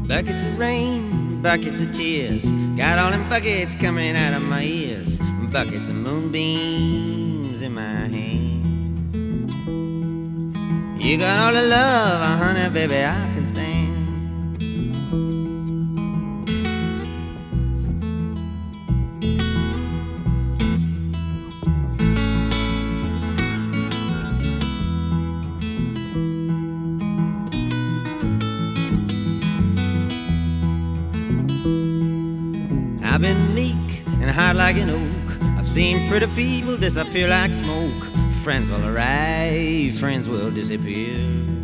Buckets of rain, buckets of tears, got all them buckets coming out of my ears. Buckets of moonbeams in my hand. You got all the love, honey, baby, I can stand. I've been meek and hard like an oak. I've seen pretty people disappear like smoke. Friends will arrive, friends will disappear.